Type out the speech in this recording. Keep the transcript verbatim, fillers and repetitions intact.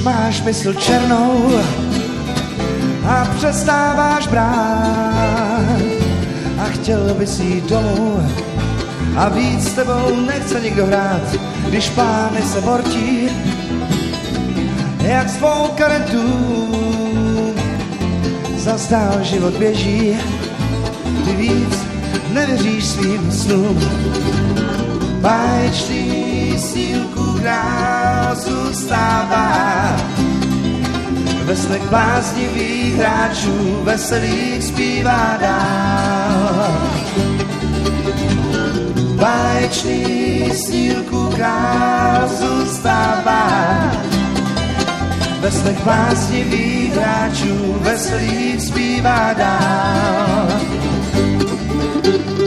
máš mysl černou a přestáváš brát a chtěl bys jít domů a víc s tebou nechce nikdo hrát, když plány se bortí jak z tvou karetu. Zazdál život běží, ty víc nevěříš svým snům. Báječný sílku král zůstává ve snech bláznivých hráčů, veselých zpívá dál. Báječný sílku král zůstává ve snech bláznivých hráčů, veselých zpívá dál.